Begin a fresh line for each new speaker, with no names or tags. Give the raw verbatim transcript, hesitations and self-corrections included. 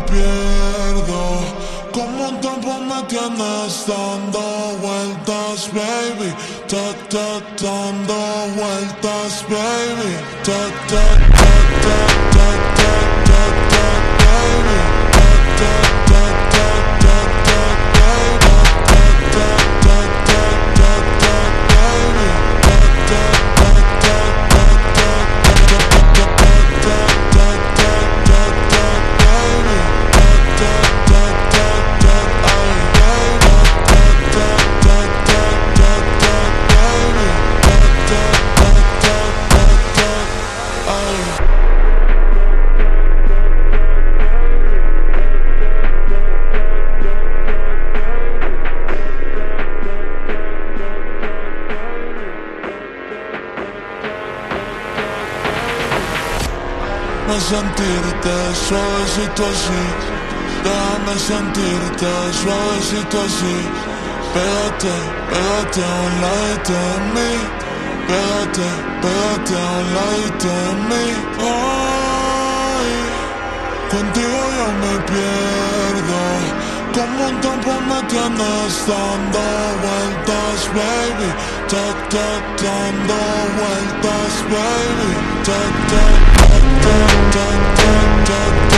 pierdo. Como un tiempo me tienes dando vueltas, baby. Ta, ta, dando vueltas, baby. Ta, ta, ta, ta, ta, ta, ta, ta, baby. Ta, ta, ta, ta, ta, ta, baby. Ta, ta, ta, ta, ta, ta, baby. Ta, ta, ta, ta, ta, ta, ta, ta, ta, ta, ta, ta, baby. Ta, ta, ta, ta, ta, ay, baby. Ta, ta, ta, ta, ta, ta, baby. Ta, ta, ta, ta, ta, ta, ay. Déjame sentirte suavecito así. Déjame sentirte suavecito así. Pégate, pégate a un ladito de mí. Pégate, pégate a un ladito de mí. Ay, contigo yo me pierdo. Como un tiempo me tienes dando vueltas, baby. Ta, ta, dando vueltas, baby. Ta, ta, ta, ta, ta, ta, ta.